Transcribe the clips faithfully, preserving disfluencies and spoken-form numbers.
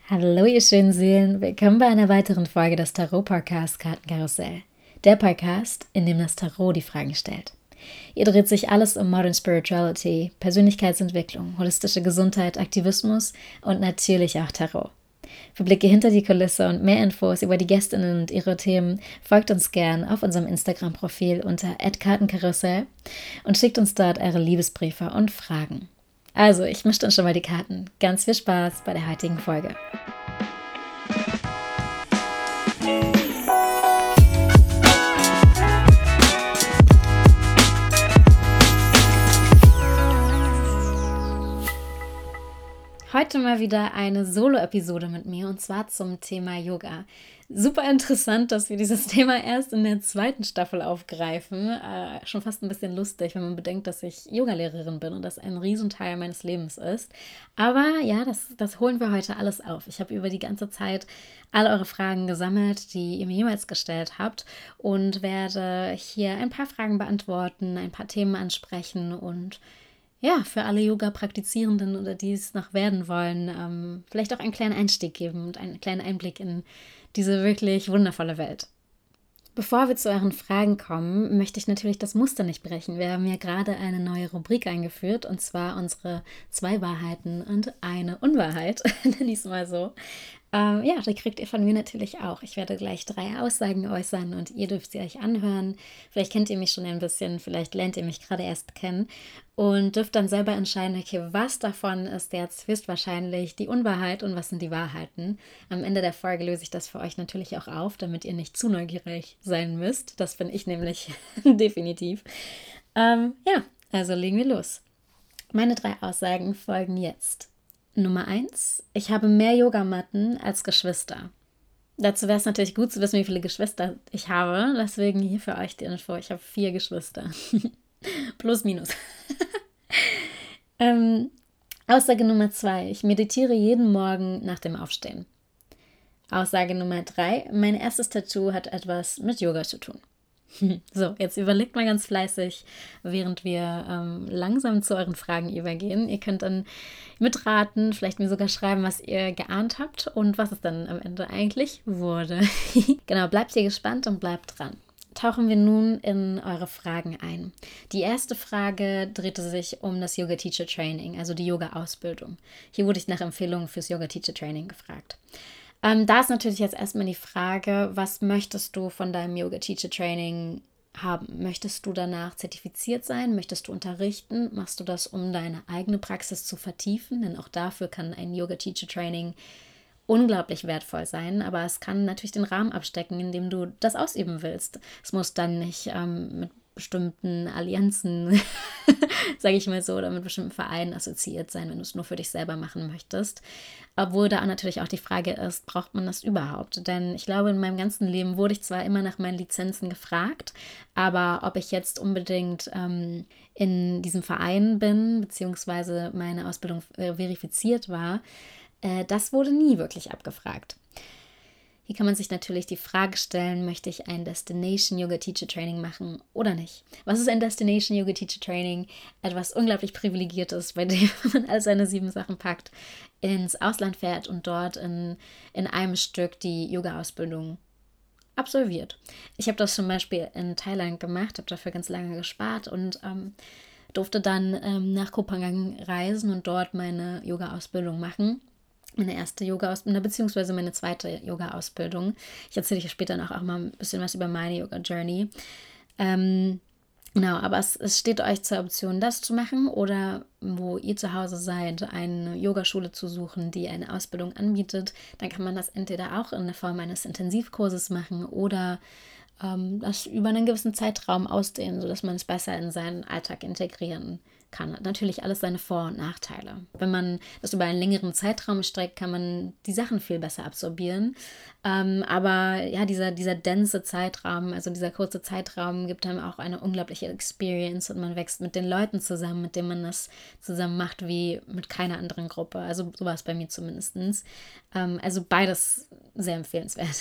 Hallo ihr schönen Seelen, willkommen bei einer weiteren Folge des Tarot-Podcasts Kartenkarussell. Der Podcast, in dem das Tarot die Fragen stellt. Hier dreht sich alles um Modern Spirituality, Persönlichkeitsentwicklung, holistische Gesundheit, Aktivismus und natürlich auch Tarot. Für Blicke hinter die Kulisse und mehr Infos über die Gästinnen und ihre Themen folgt uns gern auf unserem Instagram-Profil unter at kartenkarussell und schickt uns dort eure Liebesbriefe und Fragen. Also, ich mische dann schon mal die Karten. Ganz viel Spaß bei der heutigen Folge. Heute mal wieder eine Solo-Episode mit mir und zwar zum Thema Yoga. Super interessant, dass wir dieses Thema erst in der zweiten Staffel aufgreifen. Äh, schon fast ein bisschen lustig, wenn man bedenkt, dass ich Yogalehrerin bin und das ein Riesenteil meines Lebens ist. Aber ja, das, das holen wir heute alles auf. Ich habe über die ganze Zeit alle eure Fragen gesammelt, die ihr mir jemals gestellt habt und werde hier ein paar Fragen beantworten, ein paar Themen ansprechen und ja, für alle Yoga-Praktizierenden oder die es noch werden wollen, ähm, vielleicht auch einen kleinen Einstieg geben und einen kleinen Einblick in diese wirklich wundervolle Welt. Bevor wir zu euren Fragen kommen, möchte ich natürlich das Muster nicht brechen. Wir haben ja gerade eine neue Rubrik eingeführt und zwar unsere zwei Wahrheiten und eine Unwahrheit, nenne ich es mal so. Ähm, ja, die kriegt ihr von mir natürlich auch. Ich werde gleich drei Aussagen äußern und ihr dürft sie euch anhören. Vielleicht kennt ihr mich schon ein bisschen, vielleicht lernt ihr mich gerade erst kennen und dürft dann selber entscheiden, okay, was davon ist jetzt höchstwahrscheinlich die Unwahrheit und was sind die Wahrheiten. Am Ende der Folge löse ich das für euch natürlich auch auf, damit ihr nicht zu neugierig sein müsst. Das bin ich nämlich definitiv. Ähm, ja, also legen wir los. Meine drei Aussagen folgen jetzt. Nummer eins. Ich habe mehr Yogamatten als Geschwister. Dazu wäre es natürlich gut zu wissen, wie viele Geschwister ich habe. Deswegen hier für euch die Info. Ich habe vier Geschwister. Plus, minus. ähm, Aussage Nummer zwei. Ich meditiere jeden Morgen nach dem Aufstehen. Aussage Nummer drei. Mein erstes Tattoo hat etwas mit Yoga zu tun. So, jetzt überlegt mal ganz fleißig, während wir ähm, langsam zu euren Fragen übergehen. Ihr könnt dann mitraten, vielleicht mir sogar schreiben, was ihr geahnt habt und was es dann am Ende eigentlich wurde. Genau, bleibt hier gespannt und bleibt dran. Tauchen wir nun in eure Fragen ein. Die erste Frage drehte sich um das Yoga Teacher Training, also die Yoga-Ausbildung. Hier wurde ich nach Empfehlungen fürs Yoga Teacher Training gefragt. Ähm, da ist natürlich jetzt erstmal die Frage, was möchtest du von deinem Yoga Teacher Training haben? Möchtest du danach zertifiziert sein? Möchtest du unterrichten? Machst du das, um deine eigene Praxis zu vertiefen? Denn auch dafür kann ein Yoga Teacher Training unglaublich wertvoll sein, aber es kann natürlich den Rahmen abstecken, in dem du das ausüben willst. Es muss dann nicht ähm, mit bestimmten Allianzen, sage ich mal so, oder mit bestimmten Vereinen assoziiert sein, wenn du es nur für dich selber machen möchtest. Obwohl da natürlich auch die Frage ist, braucht man das überhaupt? Denn ich glaube, in meinem ganzen Leben wurde ich zwar immer nach meinen Lizenzen gefragt, aber ob ich jetzt unbedingt ähm, in diesem Verein bin, beziehungsweise meine Ausbildung äh, verifiziert war, äh, das wurde nie wirklich abgefragt. Hier kann man sich natürlich die Frage stellen, möchte ich ein Destination Yoga Teacher Training machen oder nicht? Was ist ein Destination Yoga Teacher Training? Etwas unglaublich Privilegiertes, bei dem man all seine sieben Sachen packt, ins Ausland fährt und dort in, in einem Stück die Yoga-Ausbildung absolviert. Ich habe das zum Beispiel in Thailand gemacht, habe dafür ganz lange gespart und ähm, durfte dann ähm, nach Koh Phangan reisen und dort meine Yoga-Ausbildung machen. Meine erste Yoga-Ausbildung, beziehungsweise meine zweite Yoga-Ausbildung. Ich erzähle dir später noch auch mal ein bisschen was über meine Yoga-Journey. Ähm, genau, aber es, es steht euch zur Option, das zu machen oder wo ihr zu Hause seid, eine Yogaschule zu suchen, die eine Ausbildung anbietet. Dann kann man das entweder auch in der Form eines Intensivkurses machen oder ähm, das über einen gewissen Zeitraum ausdehnen, sodass man es besser in seinen Alltag integrieren kann. Hat natürlich alles seine Vor- und Nachteile. Wenn man das über einen längeren Zeitraum streckt, kann man die Sachen viel besser absorbieren. Ähm, aber ja, dieser, dieser dense Zeitraum, also dieser kurze Zeitraum, gibt einem auch eine unglaubliche Experience und man wächst mit den Leuten zusammen, mit denen man das zusammen macht, wie mit keiner anderen Gruppe. Also so war es bei mir zumindest. Ähm, also beides sehr empfehlenswert.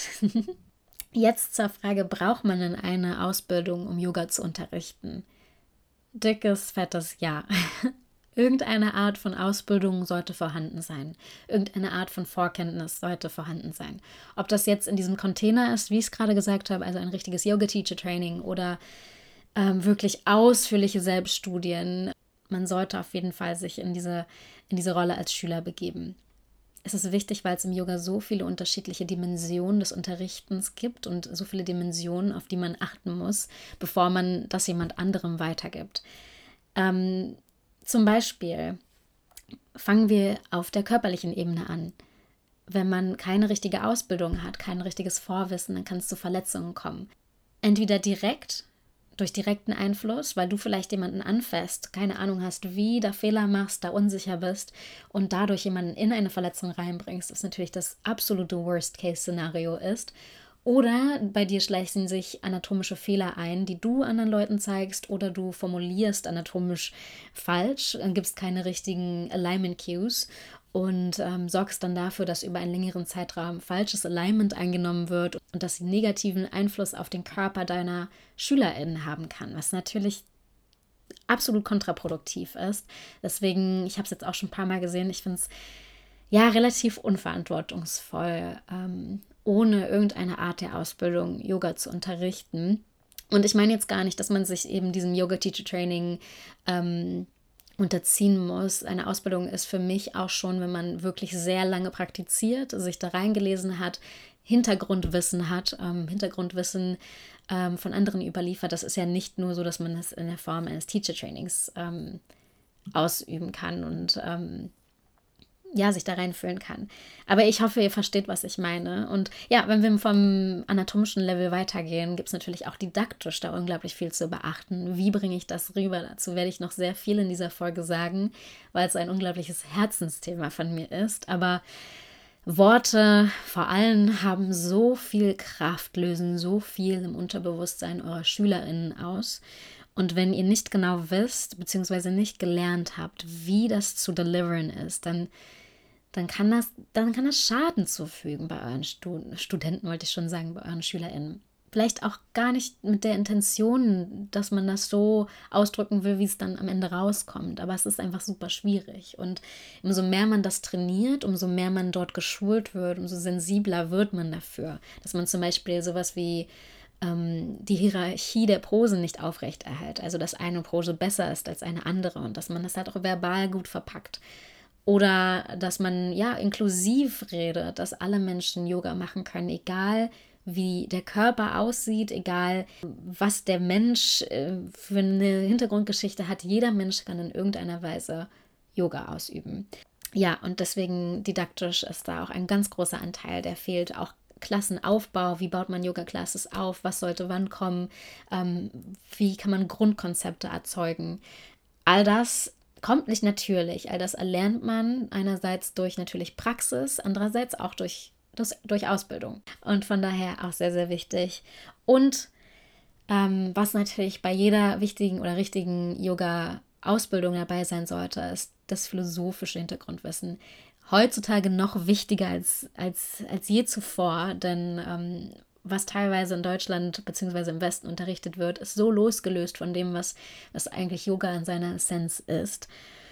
Jetzt zur Frage, braucht man denn eine Ausbildung, um Yoga zu unterrichten? Dickes, fettes Ja. Irgendeine Art von Ausbildung sollte vorhanden sein. Irgendeine Art von Vorkenntnis sollte vorhanden sein. Ob das jetzt in diesem Container ist, wie ich es gerade gesagt habe, also ein richtiges Yoga-Teacher-Training oder ähm, wirklich ausführliche Selbststudien. Man sollte auf jeden Fall sich in diese, in diese Rolle als Schüler begeben. Es ist wichtig, weil es im Yoga so viele unterschiedliche Dimensionen des Unterrichtens gibt und so viele Dimensionen, auf die man achten muss, bevor man das jemand anderem weitergibt. Ähm, zum Beispiel fangen wir auf der körperlichen Ebene an. Wenn man keine richtige Ausbildung hat, kein richtiges Vorwissen, dann kann es zu Verletzungen kommen. Entweder direkt, durch direkten Einfluss, weil du vielleicht jemanden anfasst, keine Ahnung hast, wie, da Fehler machst, da unsicher bist und dadurch jemanden in eine Verletzung reinbringst, was natürlich das absolute Worst-Case-Szenario ist. Oder bei dir schleichen sich anatomische Fehler ein, die du anderen Leuten zeigst, oder du formulierst anatomisch falsch, gibst keine richtigen Alignment-Cues und ähm, sorgst dann dafür, dass über einen längeren Zeitraum falsches Alignment eingenommen wird und das negativen Einfluss auf den Körper deiner SchülerInnen haben kann, was natürlich absolut kontraproduktiv ist. Deswegen, ich habe es jetzt auch schon ein paar Mal gesehen, ich finde es ja relativ unverantwortungsvoll, ähm, ohne irgendeine Art der Ausbildung Yoga zu unterrichten. Und ich meine jetzt gar nicht, dass man sich eben diesem Yoga-Teacher-Training ähm, unterziehen muss. Eine Ausbildung ist für mich auch schon, wenn man wirklich sehr lange praktiziert, sich da reingelesen hat, Hintergrundwissen hat, ähm, Hintergrundwissen ähm, von anderen überliefert. Das ist ja nicht nur so, dass man das in der Form eines Teacher-Trainings ähm, ausüben kann und ähm, ja, sich da reinfühlen kann. Aber ich hoffe, ihr versteht, was ich meine. Und ja, wenn wir vom anatomischen Level weitergehen, gibt es natürlich auch didaktisch da unglaublich viel zu beachten. Wie bringe ich das rüber? Dazu werde ich noch sehr viel in dieser Folge sagen, weil es ein unglaubliches Herzensthema von mir ist. Aber Worte vor allem haben so viel Kraft, lösen so viel im Unterbewusstsein eurer SchülerInnen aus. Und wenn ihr nicht genau wisst, beziehungsweise nicht gelernt habt, wie das zu deliveren ist, dann dann kann das, dann kann das Schaden zufügen bei euren Stud- Studenten, wollte ich schon sagen, bei euren SchülerInnen. Vielleicht auch gar nicht mit der Intention, dass man das so ausdrücken will, wie es dann am Ende rauskommt. Aber es ist einfach super schwierig. Und umso mehr man das trainiert, umso mehr man dort geschult wird, umso sensibler wird man dafür. Dass man zum Beispiel sowas wie ähm, die Hierarchie der Posen nicht aufrechterhält. Also, dass eine Pose besser ist als eine andere und dass man das halt auch verbal gut verpackt. Oder dass man ja inklusiv redet, dass alle Menschen Yoga machen können, egal wie der Körper aussieht, egal was der Mensch äh, für eine Hintergrundgeschichte hat. Jeder Mensch kann in irgendeiner Weise Yoga ausüben. Ja, und deswegen didaktisch ist da auch ein ganz großer Anteil, der fehlt. Auch Klassenaufbau, wie baut man Yoga-Classes auf, was sollte wann kommen, ähm, wie kann man Grundkonzepte erzeugen. All das kommt nicht natürlich. All das erlernt man einerseits durch natürlich Praxis, andererseits auch durch, das, durch Ausbildung. Und von daher auch sehr, sehr wichtig. Und ähm, was natürlich bei jeder wichtigen oder richtigen Yoga-Ausbildung dabei sein sollte, ist das philosophische Hintergrundwissen. Heutzutage noch wichtiger als, als, als je zuvor, denn ähm, was teilweise in Deutschland bzw. im Westen unterrichtet wird, ist so losgelöst von dem, was, was eigentlich Yoga in seiner Essenz ist.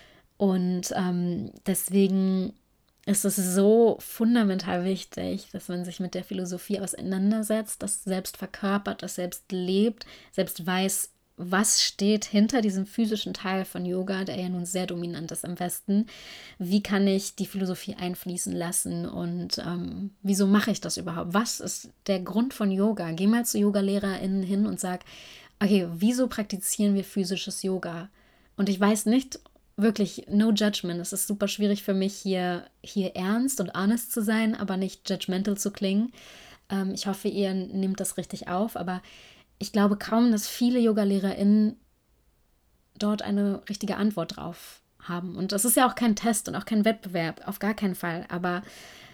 Und ähm, deswegen ist es so fundamental wichtig, dass man sich mit der Philosophie auseinandersetzt, das selbst verkörpert, das selbst lebt, selbst weiß, was steht hinter diesem physischen Teil von Yoga, der ja nun sehr dominant ist im Westen. Wie kann ich die Philosophie einfließen lassen und ähm, wieso mache ich das überhaupt? Was ist der Grund von Yoga? Geh mal zu YogalehrerInnen hin und sag, okay, wieso praktizieren wir physisches Yoga? Und ich weiß nicht, wirklich, no judgment. Es ist super schwierig für mich, hier, hier ernst und honest zu sein, aber nicht judgmental zu klingen. Ähm, ich hoffe, ihr nehmt das richtig auf, aber ich glaube kaum, dass viele YogalehrerInnen dort eine richtige Antwort drauf haben. Und das ist ja auch kein Test und auch kein Wettbewerb, auf gar keinen Fall. Aber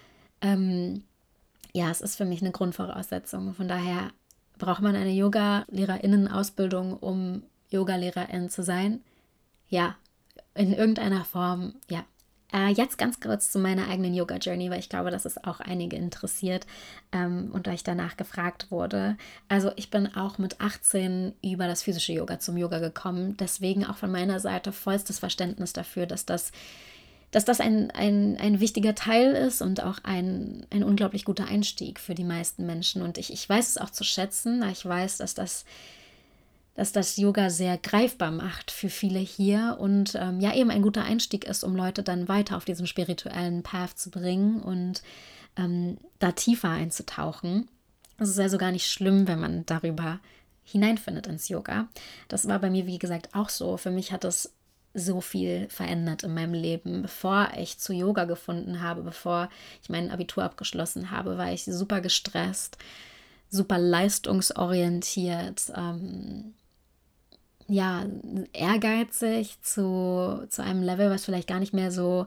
ähm, ja, es ist für mich eine Grundvoraussetzung. Von daher braucht man eine YogalehrerInnen-Ausbildung, um Yogalehrerin zu sein. Ja, in irgendeiner Form, ja. Äh, jetzt ganz kurz zu meiner eigenen Yoga-Journey, weil ich glaube, dass es auch einige interessiert ähm, und euch danach gefragt wurde. Also ich bin auch mit achtzehn über das physische Yoga zum Yoga gekommen. Deswegen auch von meiner Seite vollstes Verständnis dafür, dass das, dass das ein, ein, ein wichtiger Teil ist und auch ein, ein unglaublich guter Einstieg für die meisten Menschen. Und ich, ich weiß es auch zu schätzen. Ich weiß, dass das dass das Yoga sehr greifbar macht für viele hier und ähm, ja eben ein guter Einstieg ist, um Leute dann weiter auf diesen spirituellen Path zu bringen und ähm, da tiefer einzutauchen. Es ist also gar nicht schlimm, wenn man darüber hineinfindet ins Yoga. Das war bei mir, wie gesagt, auch so. Für mich hat es so viel verändert in meinem Leben. Bevor ich zu Yoga gefunden habe, bevor ich mein Abitur abgeschlossen habe, war ich super gestresst, super leistungsorientiert, ähm, ja, ehrgeizig zu, zu einem Level, was vielleicht gar nicht mehr so,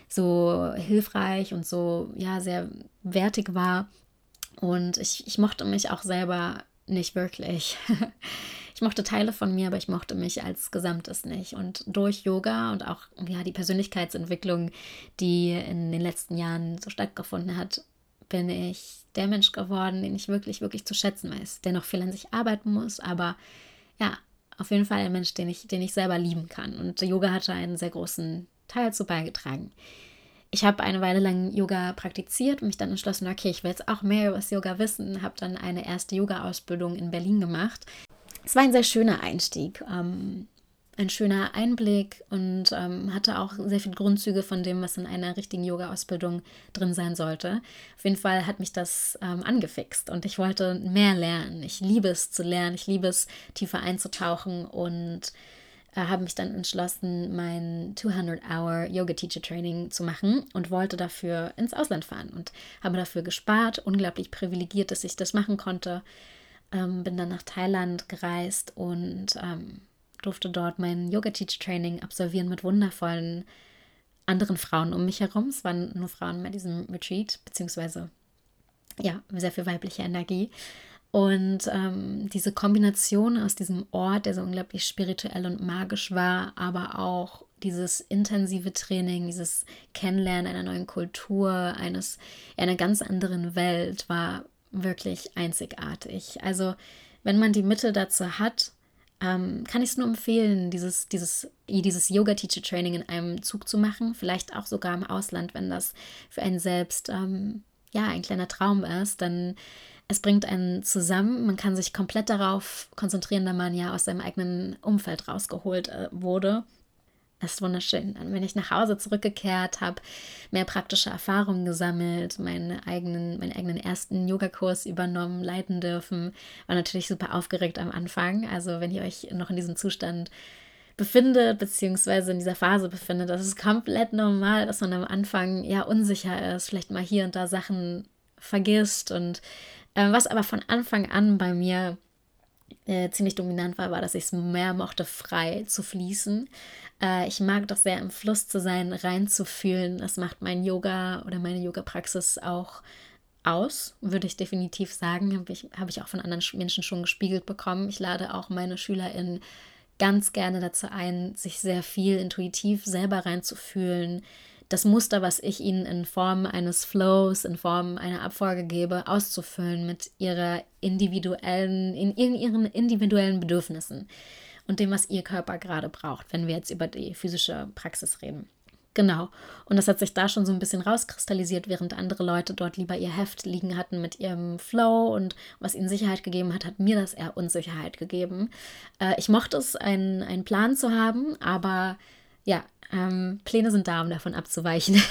so hilfreich und so, ja, sehr wertig war. Und ich, ich mochte mich auch selber nicht wirklich. Ich mochte Teile von mir, aber ich mochte mich als Gesamtes nicht. Und durch Yoga und auch ja, die Persönlichkeitsentwicklung, die in den letzten Jahren so stattgefunden hat, bin ich der Mensch geworden, den ich wirklich, wirklich zu schätzen weiß, der noch viel an sich arbeiten muss, aber ja, auf jeden Fall ein Mensch, den ich, den ich selber lieben kann. Und Yoga hatte einen sehr großen Teil dazu beigetragen. Ich habe eine Weile lang Yoga praktiziert und mich dann entschlossen, okay, ich will jetzt auch mehr über das Yoga wissen. Habe dann eine erste Yoga-Ausbildung in Berlin gemacht. Es war ein sehr schöner Einstieg, ähm, ein schöner Einblick und ähm, hatte auch sehr viele Grundzüge von dem, was in einer richtigen Yoga-Ausbildung drin sein sollte. Auf jeden Fall hat mich das ähm, angefixt und ich wollte mehr lernen. Ich liebe es zu lernen, ich liebe es, tiefer einzutauchen und äh, habe mich dann entschlossen, mein zweihundert Hour Yoga Teacher Training zu machen und wollte dafür ins Ausland fahren und habe dafür gespart, unglaublich privilegiert, dass ich das machen konnte. Ähm, bin dann nach Thailand gereist und ähm, durfte dort mein Yoga-Teacher-Training absolvieren mit wundervollen anderen Frauen um mich herum. Es waren nur Frauen bei diesem Retreat, beziehungsweise ja, sehr viel weibliche Energie. Und ähm, diese Kombination aus diesem Ort, der so unglaublich spirituell und magisch war, aber auch dieses intensive Training, dieses Kennenlernen einer neuen Kultur, eines einer ganz anderen Welt, war wirklich einzigartig. Also wenn man die Mittel dazu hat, ähm, kann ich es nur empfehlen, dieses, dieses, dieses Yoga-Teacher-Training in einem Zug zu machen, vielleicht auch sogar im Ausland, wenn das für einen selbst ähm, ja, ein kleiner Traum ist, dann es bringt einen zusammen, man kann sich komplett darauf konzentrieren, da man ja aus seinem eigenen Umfeld rausgeholt äh, wurde. Das ist wunderschön. Dann bin ich nach Hause zurückgekehrt, habe mehr praktische Erfahrungen gesammelt, meine eigenen, meinen eigenen ersten Yogakurs übernommen, leiten dürfen. War natürlich super aufgeregt am Anfang. Also wenn ihr euch noch in diesem Zustand befindet, beziehungsweise in dieser Phase befindet, das ist komplett normal, dass man am Anfang ja unsicher ist, vielleicht mal hier und da Sachen vergisst. Und äh, was aber von Anfang an bei mir äh, ziemlich dominant war, war, dass ich es mehr mochte, frei zu fließen. Äh, ich mag doch sehr, im Fluss zu sein, reinzufühlen. Das macht mein Yoga oder meine Yoga-Praxis auch aus, würde ich definitiv sagen. Habe ich, hab ich auch von anderen Menschen schon gespiegelt bekommen. Ich lade auch meine SchülerInnen ganz gerne dazu ein, sich sehr viel intuitiv selber reinzufühlen, das Muster, was ich ihnen in Form eines Flows, in Form einer Abfolge gebe, auszufüllen mit ihrer individuellen, in, in ihren individuellen Bedürfnissen und dem, was ihr Körper gerade braucht, wenn wir jetzt über die physische Praxis reden. Genau. Und das hat sich da schon so ein bisschen rauskristallisiert, während andere Leute dort lieber ihr Heft liegen hatten mit ihrem Flow und was ihnen Sicherheit gegeben hat, hat mir das eher Unsicherheit gegeben. Äh, ich mochte es, einen, einen Plan zu haben, aber ja, ähm, Pläne sind da, um davon abzuweichen.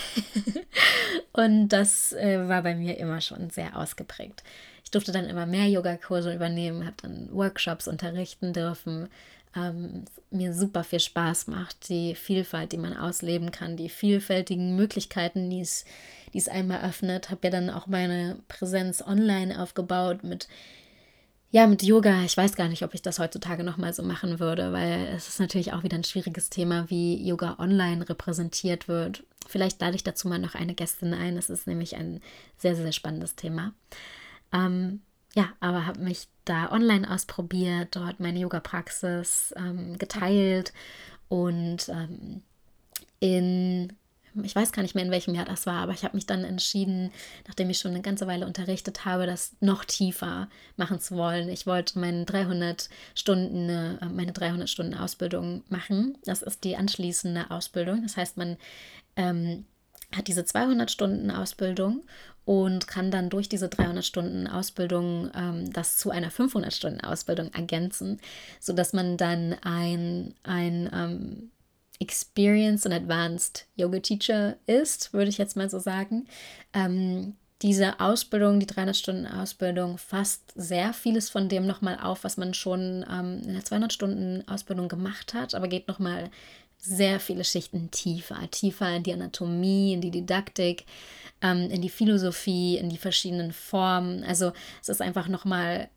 Und das äh, war bei mir immer schon sehr ausgeprägt. Ich durfte dann immer mehr Yogakurse übernehmen, habe dann Workshops unterrichten dürfen. Ähm, mir super viel Spaß macht, die Vielfalt, die man ausleben kann, die vielfältigen Möglichkeiten, die es, die es einem eröffnet. Habe ja dann auch meine Präsenz online aufgebaut mit Ja, mit Yoga. Ich weiß gar nicht, ob ich das heutzutage nochmal so machen würde, weil es ist natürlich auch wieder ein schwieriges Thema, wie Yoga online repräsentiert wird. Vielleicht lade ich dazu mal noch eine Gästin ein. Es ist nämlich ein sehr, sehr spannendes Thema. Ähm, ja, aber habe mich da online ausprobiert, dort meine Yoga-Praxis ähm, geteilt und ähm, in ich weiß gar nicht mehr, in welchem Jahr das war, aber ich habe mich dann entschieden, nachdem ich schon eine ganze Weile unterrichtet habe, das noch tiefer machen zu wollen. Ich wollte meine dreihundert Stunden, äh, meine dreihundert Stunden Ausbildung machen. Das ist die anschließende Ausbildung. Das heißt, man ähm, hat diese zweihundert Stunden Ausbildung und kann dann durch diese dreihundert Stunden Ausbildung ähm, das zu einer fünfhundert Stunden Ausbildung ergänzen, sodass man dann ein, ein ähm, Experienced und Advanced Yoga Teacher ist, würde ich jetzt mal so sagen. Ähm, diese Ausbildung, die dreihundert Stunden Ausbildung, fasst sehr vieles von dem nochmal auf, was man schon ähm, in der zweihundert Stunden Ausbildung gemacht hat, aber geht nochmal sehr viele Schichten tiefer, tiefer in die Anatomie, in die Didaktik, ähm, in die Philosophie, in die verschiedenen Formen. Also es ist einfach nochmal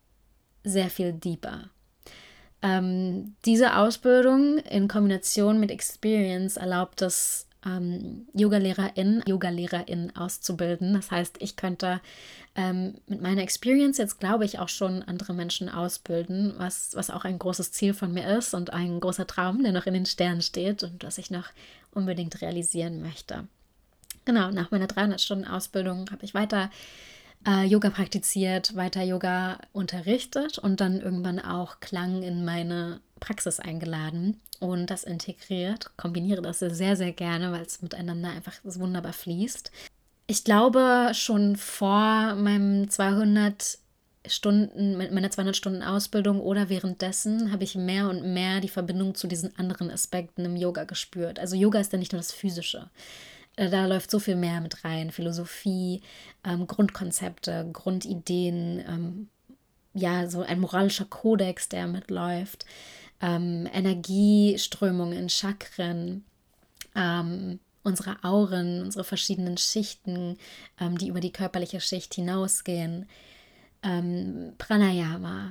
sehr viel deeper. Ähm, diese Ausbildung in Kombination mit Experience erlaubt es, ähm, Yoga-LehrerInnen, Yoga-LehrerInnen auszubilden. Das heißt, ich könnte ähm, mit meiner Experience jetzt, glaube ich, auch schon andere Menschen ausbilden, was, was auch ein großes Ziel von mir ist und ein großer Traum, der noch in den Sternen steht und was ich noch unbedingt realisieren möchte. Genau, nach meiner dreihundert Stunden Ausbildung habe ich weiter äh, Yoga praktiziert, weiter Yoga unterrichtet und dann irgendwann auch Klang in meine Praxis eingeladen und das integriert. Kombiniere das sehr, sehr gerne, weil es miteinander einfach wunderbar fließt. Ich glaube, schon vor meinem zweihundert Stunden, meiner zweihundert Stunden Ausbildung oder währenddessen habe ich mehr und mehr die Verbindung zu diesen anderen Aspekten im Yoga gespürt. Also Yoga ist ja nicht nur das Physische. Da läuft so viel mehr mit rein. Philosophie, ähm, Grundkonzepte, Grundideen, ähm, ja, so ein moralischer Kodex, der mitläuft, ähm, Energieströmungen in Chakren, ähm, unsere Auren, unsere verschiedenen Schichten, ähm, die über die körperliche Schicht hinausgehen, ähm, Pranayama,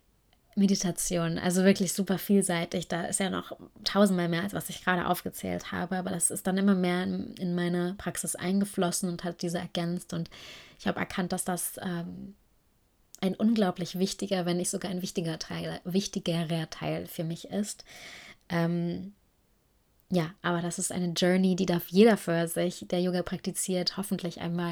Meditation, also wirklich super vielseitig. Da ist ja noch tausendmal mehr, als was ich gerade aufgezählt habe, aber das ist dann immer mehr in, in meine Praxis eingeflossen und hat diese ergänzt und ich habe erkannt, dass das ähm, ein unglaublich wichtiger, wenn nicht sogar ein wichtiger Teil, wichtigerer Teil für mich ist. Ähm, ja, aber das ist eine Journey, die darf jeder für sich, der Yoga praktiziert, hoffentlich einmal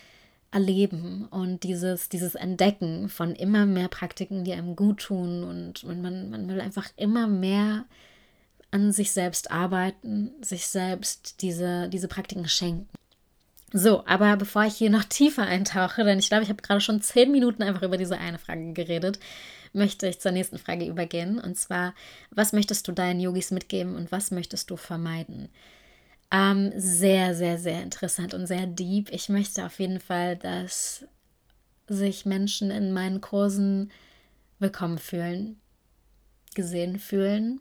erleben und dieses, dieses Entdecken von immer mehr Praktiken, die einem gut tun und man, man will einfach immer mehr an sich selbst arbeiten, sich selbst diese, diese Praktiken schenken. So, aber bevor ich hier noch tiefer eintauche, denn ich glaube, ich habe gerade schon zehn Minuten einfach über diese eine Frage geredet, möchte ich zur nächsten Frage übergehen und zwar, was möchtest du deinen Yogis mitgeben und was möchtest du vermeiden? Ähm, sehr, sehr, sehr interessant und sehr deep. Ich möchte auf jeden Fall, dass sich Menschen in meinen Kursen willkommen fühlen, gesehen fühlen,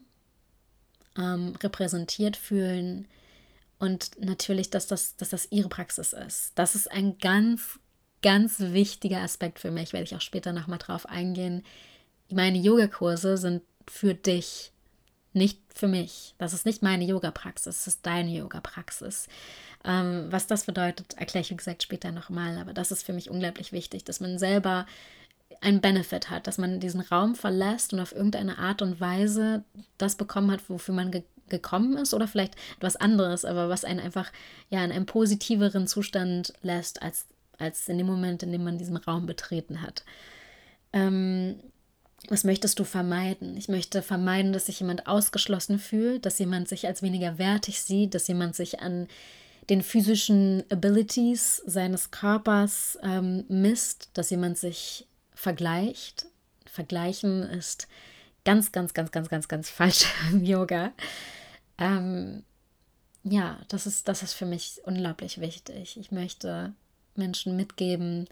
ähm, repräsentiert fühlen und natürlich, dass das, dass das ihre Praxis ist. Das ist ein ganz, ganz wichtiger Aspekt für mich, werde ich auch später nochmal drauf eingehen. Meine Yogakurse sind für dich, nicht für mich. Das ist nicht meine Yoga-Praxis, das ist deine Yoga-Praxis. Ähm, was das bedeutet, erkläre ich, wie gesagt, später nochmal. Aber das ist für mich unglaublich wichtig, dass man selber einen Benefit hat, dass man diesen Raum verlässt und auf irgendeine Art und Weise das bekommen hat, wofür man ge- gekommen ist oder vielleicht etwas anderes, aber was einen einfach ja in einem positiveren Zustand lässt, als, als in dem Moment, in dem man diesen Raum betreten hat. Ähm, Was möchtest du vermeiden? Ich möchte vermeiden, dass sich jemand ausgeschlossen fühlt, dass jemand sich als weniger wertig sieht, dass jemand sich an den physischen Abilities seines Körpers ähm, misst, dass jemand sich vergleicht. Vergleichen ist ganz, ganz, ganz, ganz, ganz, ganz falsch im Yoga. Ähm, ja, das ist, das ist für mich unglaublich wichtig. Ich möchte Menschen mitgeben,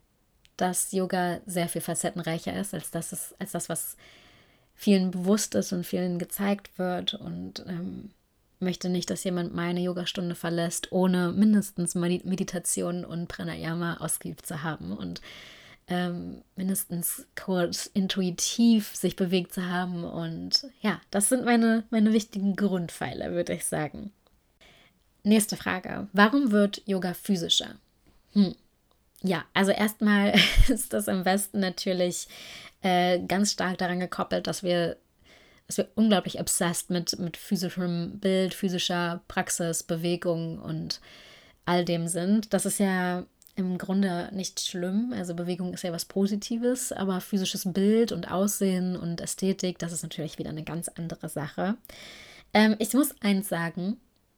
dass Yoga sehr viel facettenreicher ist, als das, ist, als das was vielen bewusst ist und vielen gezeigt wird und ähm, möchte nicht, dass jemand meine Yogastunde verlässt, ohne mindestens Meditation und Pranayama ausgeübt zu haben und ähm, mindestens kurz intuitiv sich bewegt zu haben und ja, das sind meine, meine wichtigen Grundpfeiler, würde ich sagen. Nächste Frage. Warum wird Yoga physischer? Hm. Ja, also erstmal ist das am besten natürlich äh, ganz stark daran gekoppelt, dass wir dass wir unglaublich obsessed mit, mit physischem Bild, physischer Praxis, Bewegung und all dem sind. Das ist ja im Grunde nicht schlimm. Also Bewegung ist ja was Positives, aber physisches Bild und Aussehen und Ästhetik, das ist natürlich wieder eine ganz andere Sache. Ähm, ich muss eins sagen,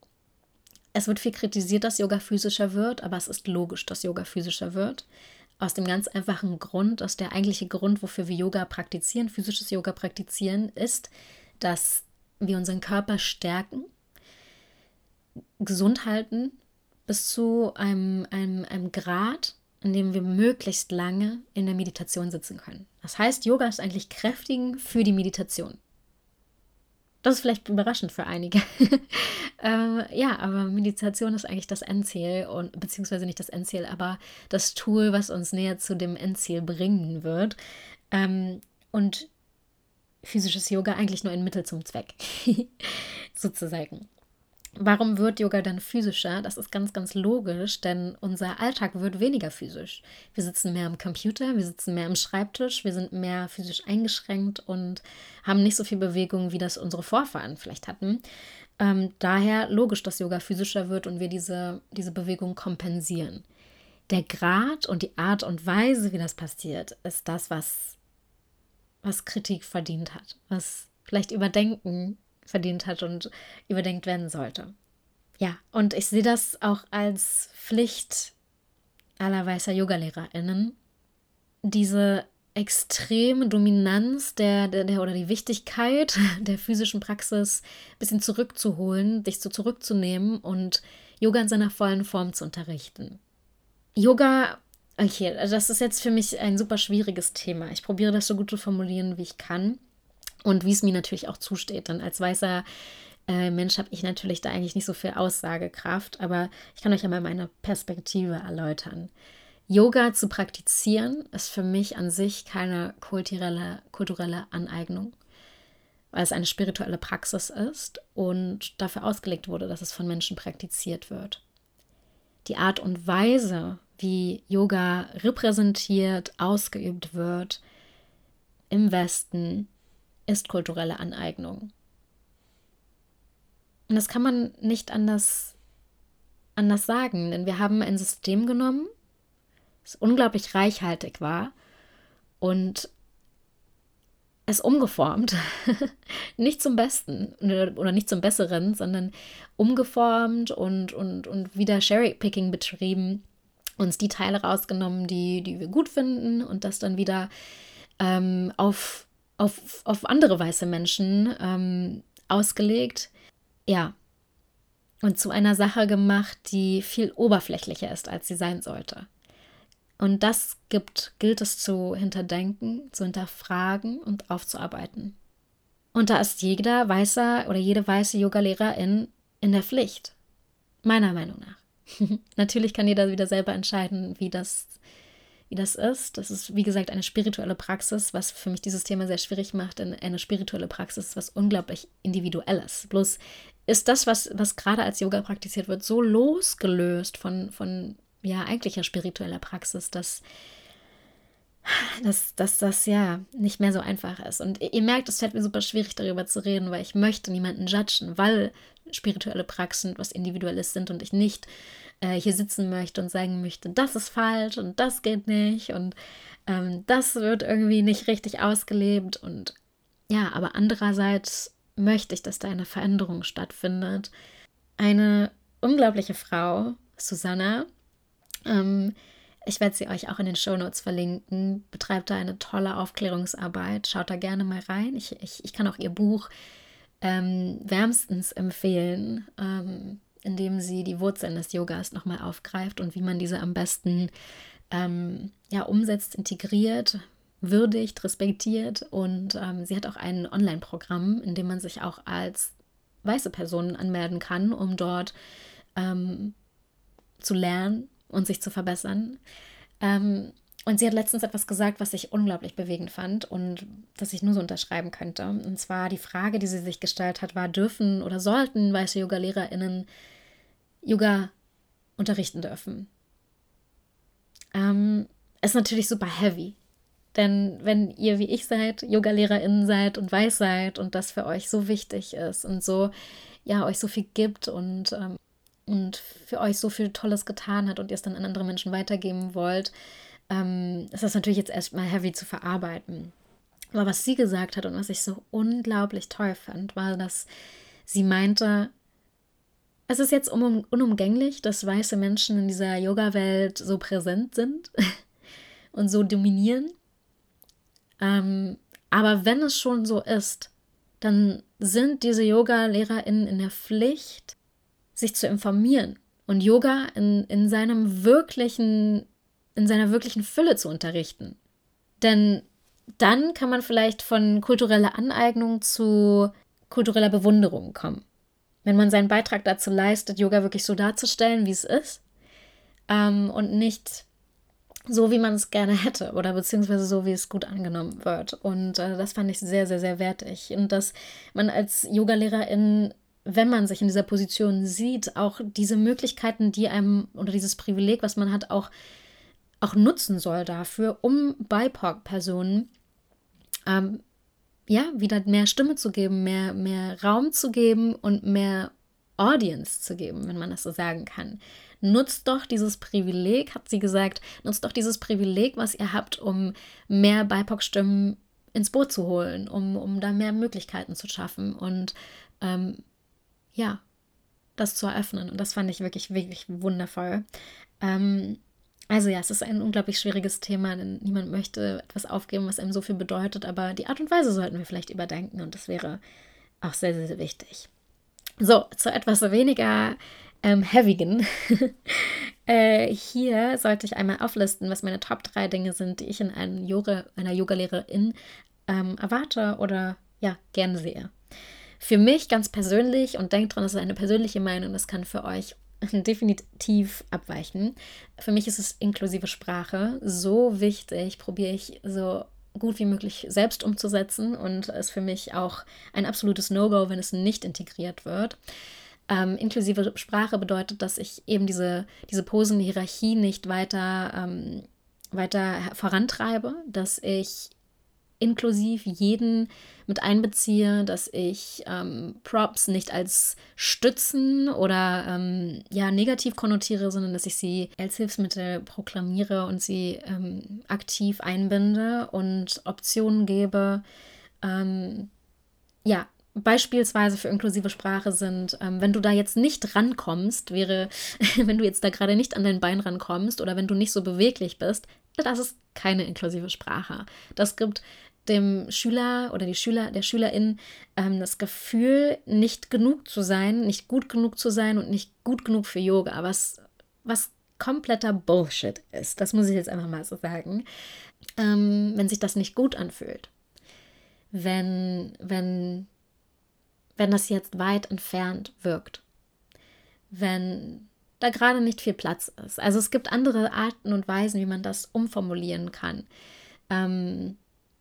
es wird viel kritisiert, dass Yoga physischer wird, aber es ist logisch, dass Yoga physischer wird. Aus dem ganz einfachen Grund, dass der eigentliche Grund, wofür wir Yoga praktizieren, physisches Yoga praktizieren, ist, dass wir unseren Körper stärken, gesund halten, bis zu einem, einem, einem Grad, in dem wir möglichst lange in der Meditation sitzen können. Das heißt, Yoga ist eigentlich kräftigen für die Meditation. Das ist vielleicht überraschend für einige. ähm, ja, aber Meditation ist eigentlich das Endziel, und beziehungsweise nicht das Endziel, aber das Tool, was uns näher zu dem Endziel bringen wird. Ähm, und physisches Yoga eigentlich nur ein Mittel zum Zweck, sozusagen. Warum wird Yoga dann physischer? Das ist ganz, ganz logisch, denn unser Alltag wird weniger physisch. Wir sitzen mehr am Computer, wir sitzen mehr am Schreibtisch, wir sind mehr physisch eingeschränkt und haben nicht so viel Bewegung, wie das unsere Vorfahren vielleicht hatten. Ähm, daher logisch, dass Yoga physischer wird und wir diese, diese Bewegung kompensieren. Der Grad und die Art und Weise, wie das passiert, ist das, was, was Kritik verdient hat, was vielleicht Überdenken verdient hat und überdenkt werden sollte. Ja, und ich sehe das auch als Pflicht aller weißer YogalehrerInnen, diese extreme Dominanz der, der, der oder die Wichtigkeit der physischen Praxis ein bisschen zurückzuholen, dich so zurückzunehmen und Yoga in seiner vollen Form zu unterrichten. Yoga, okay, das ist jetzt für mich ein super schwieriges Thema. Ich probiere das so gut zu formulieren, wie ich kann. Und wie es mir natürlich auch zusteht. Denn als weißer äh, Mensch habe ich natürlich da eigentlich nicht so viel Aussagekraft, aber ich kann euch ja mal meine Perspektive erläutern. Yoga zu praktizieren ist für mich an sich keine kulturelle, kulturelle Aneignung, weil es eine spirituelle Praxis ist und dafür ausgelegt wurde, dass es von Menschen praktiziert wird. Die Art und Weise, wie Yoga repräsentiert, ausgeübt wird im Westen, ist kulturelle Aneignung. Und das kann man nicht anders, anders sagen, denn wir haben ein System genommen, das unglaublich reichhaltig war und es umgeformt, nicht zum Besten oder nicht zum Besseren, sondern umgeformt und, und, und wieder Cherry-Picking betrieben, uns die Teile rausgenommen, die, die wir gut finden und das dann wieder ähm, auf Auf, auf andere weiße Menschen ähm, ausgelegt, ja, und zu einer Sache gemacht, die viel oberflächlicher ist, als sie sein sollte. Und das gibt, gilt es zu hinterdenken, zu hinterfragen und aufzuarbeiten. Und da ist jeder weißer oder jede weiße Yogalehrerin in der Pflicht, meiner Meinung nach. Natürlich kann jeder wieder selber entscheiden, wie das wie das ist. Das ist, wie gesagt, eine spirituelle Praxis, was für mich dieses Thema sehr schwierig macht, denn eine spirituelle Praxis ist was unglaublich Individuelles. Bloß ist das, was, was gerade als Yoga praktiziert wird, so losgelöst von, von ja, eigentlicher spiritueller Praxis, dass, dass, dass das ja nicht mehr so einfach ist. Und ihr merkt, es fällt mir super schwierig, darüber zu reden, weil ich möchte niemanden judgen, weil spirituelle Praxen was Individuelles sind und ich nicht hier sitzen möchte und sagen möchte, das ist falsch und das geht nicht und ähm, das wird irgendwie nicht richtig ausgelebt. Und ja, aber andererseits möchte ich, dass da eine Veränderung stattfindet. Eine unglaubliche Frau, Susanna, ähm, ich werde sie euch auch in den Shownotes verlinken, betreibt da eine tolle Aufklärungsarbeit. Schaut da gerne mal rein. Ich, ich, ich kann auch ihr Buch ähm, wärmstens empfehlen, ähm, indem sie die Wurzeln des Yogas nochmal aufgreift und wie man diese am besten ähm, ja, umsetzt, integriert, würdigt, respektiert. Und ähm, sie hat auch ein Online-Programm, in dem man sich auch als weiße Person anmelden kann, um dort ähm, zu lernen und sich zu verbessern. Ähm, und sie hat letztens etwas gesagt, was ich unglaublich bewegend fand und das ich nur so unterschreiben könnte. Und zwar die Frage, die sie sich gestellt hat, war, dürfen oder sollten weiße Yoga-LehrerInnen Yoga unterrichten dürfen? Ähm, ist natürlich super heavy. Denn wenn ihr wie ich seid, YogalehrerInnen seid und weiß seid und das für euch so wichtig ist und so, ja, euch so viel gibt und, ähm, und für euch so viel Tolles getan hat und ihr es dann an andere Menschen weitergeben wollt, ähm, ist das natürlich jetzt erstmal heavy zu verarbeiten. Aber was sie gesagt hat und was ich so unglaublich toll fand, war, dass sie meinte, es ist jetzt unum- unumgänglich, dass weiße Menschen in dieser Yoga-Welt so präsent sind und so dominieren. Ähm, aber wenn es schon so ist, dann sind diese Yoga-LehrerInnen in der Pflicht, sich zu informieren und Yoga in, in seinem wirklichen, in seiner wirklichen Fülle zu unterrichten. Denn dann kann man vielleicht von kultureller Aneignung zu kultureller Bewunderung kommen. Wenn man seinen Beitrag dazu leistet, Yoga wirklich so darzustellen, wie es ist, ähm, und nicht so, wie man es gerne hätte oder beziehungsweise so, wie es gut angenommen wird. Und äh, das fand ich sehr, sehr, sehr wertig. Und dass man als Yogalehrerin, wenn man sich in dieser Position sieht, auch diese Möglichkeiten, die einem oder dieses Privileg, was man hat, auch, auch nutzen soll dafür, um B I P O C-Personen ähm, ja, wieder mehr Stimme zu geben, mehr, mehr Raum zu geben und mehr Audience zu geben, wenn man das so sagen kann. Nutzt doch dieses Privileg, hat sie gesagt, nutzt doch dieses Privileg, was ihr habt, um mehr B I P O C-Stimmen ins Boot zu holen, um, um da mehr Möglichkeiten zu schaffen und ähm, ja, das zu eröffnen. Und das fand ich wirklich, wirklich wundervoll. Ähm, also ja, es ist ein unglaublich schwieriges Thema, denn niemand möchte etwas aufgeben, was einem so viel bedeutet, aber die Art und Weise sollten wir vielleicht überdenken und das wäre auch sehr, sehr, sehr wichtig. So, zu etwas weniger ähm, heavigen. äh, hier sollte ich einmal auflisten, was meine Top drei Dinge sind, die ich in einem Yoga, einer Yogalehrerin ähm, erwarte oder ja, gern sehe. Für mich ganz persönlich, und denkt dran, das ist eine persönliche Meinung, das kann für euch definitiv abweichen. Für mich ist es inklusive Sprache so wichtig, probiere ich so gut wie möglich selbst umzusetzen und ist für mich auch ein absolutes No-Go, wenn es nicht integriert wird. Ähm, inklusive Sprache bedeutet, dass ich eben diese, diese Posenhierarchie nicht weiter, ähm, weiter vorantreibe, dass ich inklusiv jeden mit einbeziehe, dass ich ähm, Props nicht als Stützen oder ähm, ja, negativ konnotiere, sondern dass ich sie als Hilfsmittel proklamiere und sie ähm, aktiv einbinde und Optionen gebe. Ähm, ja, beispielsweise für inklusive Sprache sind, ähm, wenn du da jetzt nicht rankommst, wäre, wenn du jetzt da gerade nicht an dein Bein rankommst oder wenn du nicht so beweglich bist, das ist keine inklusive Sprache. Das gibt dem Schüler oder die Schüler, der Schülerin ähm, das Gefühl, nicht genug zu sein, nicht gut genug zu sein und nicht gut genug für Yoga, was, was kompletter Bullshit ist. Das muss ich jetzt einfach mal so sagen. Ähm, wenn sich das nicht gut anfühlt. Wenn, wenn, wenn das jetzt weit entfernt wirkt. Wenn da gerade nicht viel Platz ist. Also es gibt andere Arten und Weisen, wie man das umformulieren kann. Ähm,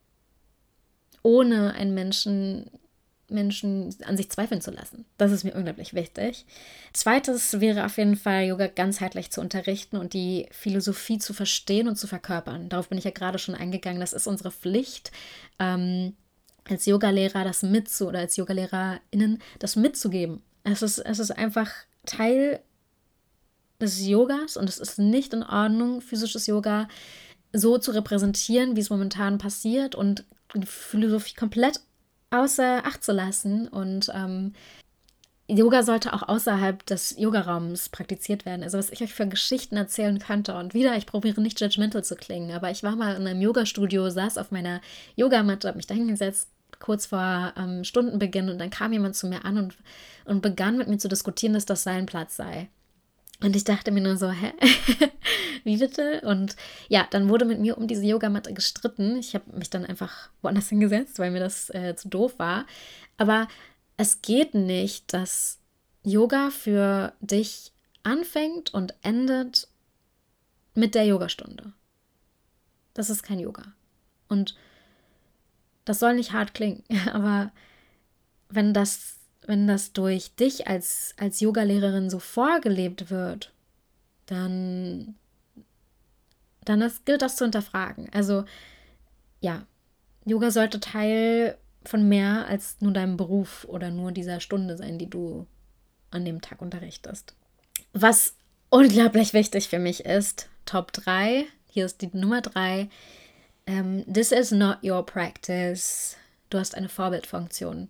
ohne einen Menschen, Menschen an sich zweifeln zu lassen. Das ist mir unglaublich wichtig. Zweites wäre auf jeden Fall, Yoga ganzheitlich zu unterrichten und die Philosophie zu verstehen und zu verkörpern. Darauf bin ich ja gerade schon eingegangen. Das ist unsere Pflicht, ähm, als Yogalehrer das mitzu oder als YogalehrerInnen das mitzugeben. Es ist, es ist einfach Teil des Yogas und es ist nicht in Ordnung, physisches Yoga so zu repräsentieren, wie es momentan passiert und die Philosophie komplett außer Acht zu lassen. Und ähm, Yoga sollte auch außerhalb des Yogaraums praktiziert werden. Also was ich euch für Geschichten erzählen könnte. Und wieder, ich probiere nicht judgmental zu klingen, aber ich war mal in einem Yogastudio, saß auf meiner Yogamatte, habe mich da hingesetzt, kurz vor ähm, Stundenbeginn und dann kam jemand zu mir an und, und begann mit mir zu diskutieren, dass das sein Platz sei. Und ich dachte mir nur so, hä? Wie bitte? Und ja, dann wurde mit mir um diese Yogamatte gestritten. Ich habe mich dann einfach woanders hingesetzt, weil mir das äh, zu doof war. Aber es geht nicht, dass Yoga für dich anfängt und endet mit der Yogastunde. Das ist kein Yoga. Und das soll nicht hart klingen, aber wenn das wenn das durch dich als, als Yogalehrerin so vorgelebt wird, dann, dann ist, gilt das zu hinterfragen. Also ja, Yoga sollte Teil von mehr als nur deinem Beruf oder nur dieser Stunde sein, die du an dem Tag unterrichtest. Was unglaublich wichtig für mich ist, Top drei, hier ist die Nummer drei, um, this is not your practice. Du hast eine Vorbildfunktion.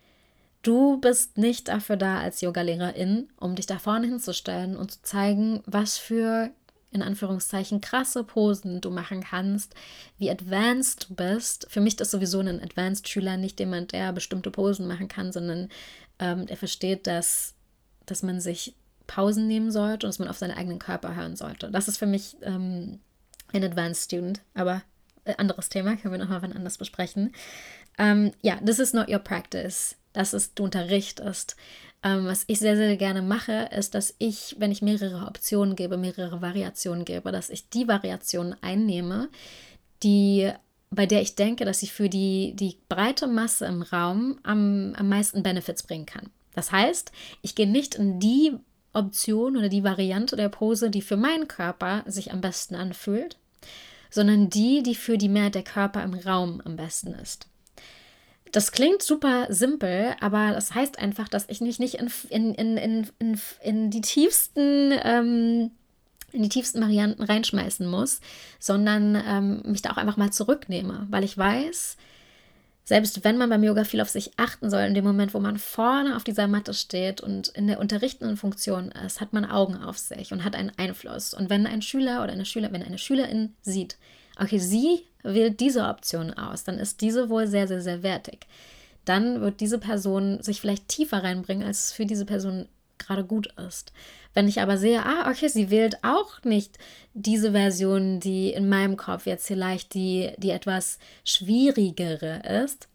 Du bist nicht dafür da als Yogalehrerin, um dich da vorne hinzustellen und zu zeigen, was für, in Anführungszeichen, krasse Posen du machen kannst, wie advanced du bist. Für mich ist sowieso ein Advanced-Schüler nicht jemand, der bestimmte Posen machen kann, sondern ähm, der versteht, dass, dass man sich Pausen nehmen sollte und dass man auf seinen eigenen Körper hören sollte. Das ist für mich ähm, ein Advanced Student, aber äh, anderes Thema, können wir nochmal wann anders besprechen. Ähm, ja, this is not your practice. Das ist, du unterrichtest. Ähm, was ich sehr, sehr gerne mache, ist, dass ich, wenn ich mehrere Optionen gebe, mehrere Variationen gebe, dass ich die Variationen einnehme, die, bei der ich denke, dass sie für die, die breite Masse im Raum am, am meisten Benefits bringen kann. Das heißt, ich gehe nicht in die Option oder die Variante der Pose, die für meinen Körper sich am besten anfühlt, sondern die, die für die Mehrheit der Körper im Raum am besten ist. Das klingt super simpel, aber das heißt einfach, dass ich mich nicht in, in, in, in, in, in die tiefsten ähm, in die tiefsten Varianten reinschmeißen muss, sondern ähm, mich da auch einfach mal zurücknehme, weil ich weiß, selbst wenn man beim Yoga viel auf sich achten soll, in dem Moment, wo man vorne auf dieser Matte steht und in der unterrichtenden Funktion ist, hat man Augen auf sich und hat einen Einfluss. Und wenn ein Schüler oder eine Schüler, wenn eine Schülerin sieht, okay, sie wählt diese Option aus, dann ist diese wohl sehr, sehr, sehr wertig. Dann wird diese Person sich vielleicht tiefer reinbringen, als es für diese Person gerade gut ist. Wenn ich aber sehe, ah, okay, sie wählt auch nicht diese Version, die in meinem Kopf jetzt vielleicht die, die etwas schwierigere ist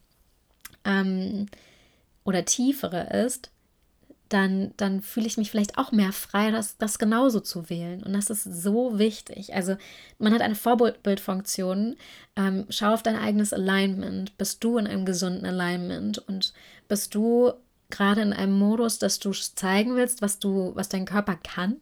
ähm, oder tiefere ist, dann, dann fühle ich mich vielleicht auch mehr frei, das, das genauso zu wählen. Und das ist so wichtig. Also man hat eine Vorbildfunktion. Ähm, schau auf dein eigenes Alignment. Bist du in einem gesunden Alignment? Und bist du gerade in einem Modus, dass du zeigen willst, was du, was dein Körper kann?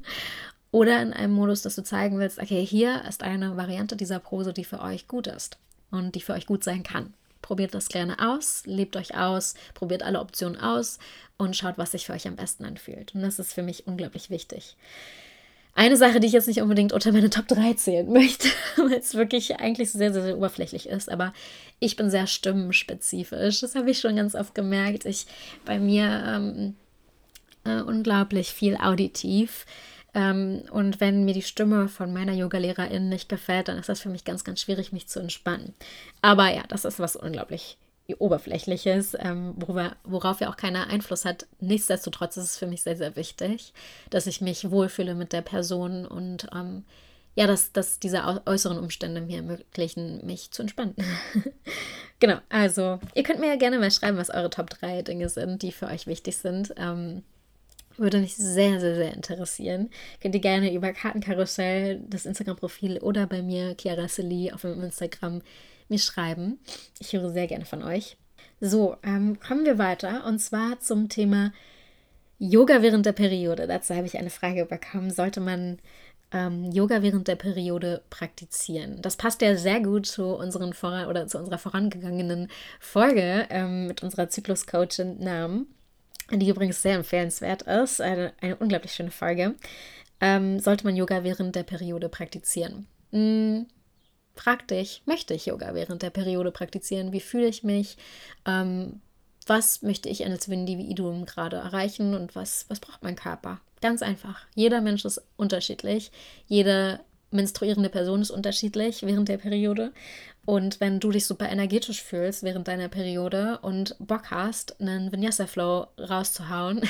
Oder in einem Modus, dass du zeigen willst, okay, hier ist eine Variante dieser Pose, die für euch gut ist und die für euch gut sein kann. Probiert das gerne aus, lebt euch aus, probiert alle Optionen aus und schaut, was sich für euch am besten anfühlt. Und das ist für mich unglaublich wichtig. Eine Sache, die ich jetzt nicht unbedingt unter meine Top drei zählen möchte, weil es wirklich eigentlich sehr, sehr, sehr oberflächlich ist, aber ich bin sehr stimmenspezifisch. Das habe ich schon ganz oft gemerkt. Ich bei mir ähm, äh, unglaublich viel auditiv. Ähm, und wenn mir die Stimme von meiner Yogalehrerin nicht gefällt, dann ist das für mich ganz, ganz schwierig, mich zu entspannen. Aber ja, das ist was unglaublich Oberflächliches, ähm, worüber, worauf ja auch keiner Einfluss hat. Nichtsdestotrotz ist es für mich sehr, sehr wichtig, dass ich mich wohlfühle mit der Person und ähm, ja, dass, dass diese äußeren Umstände mir ermöglichen, mich zu entspannen. Genau, also ihr könnt mir ja gerne mal schreiben, was eure Top drei Dinge sind, die für euch wichtig sind. Ähm, Würde mich sehr, sehr, sehr interessieren. Könnt ihr gerne über Kartenkarussell, das Instagram-Profil oder bei mir, Chiara Silly, auf meinem Instagram mir schreiben. Ich höre sehr gerne von euch. So, ähm, kommen wir weiter und zwar zum Thema Yoga während der Periode. Dazu habe ich eine Frage bekommen. Sollte man ähm, Yoga während der Periode praktizieren? Das passt ja sehr gut zu unseren voran oder zu unserer vorangegangenen Folge ähm, mit unserer Zyklus-Coachin Namen, die übrigens sehr empfehlenswert ist. Eine, eine unglaublich schöne Folge. Ähm, sollte man Yoga während der Periode praktizieren? Hm, frag dich, möchte ich Yoga während der Periode praktizieren? Wie fühle ich mich? Ähm, was möchte ich als Individuum gerade erreichen und was, was braucht mein Körper? Ganz einfach. Jeder Mensch ist unterschiedlich. Jede menstruierende Person ist unterschiedlich während der Periode. Und wenn du dich super energetisch fühlst während deiner Periode und Bock hast, einen Vinyasa-Flow rauszuhauen,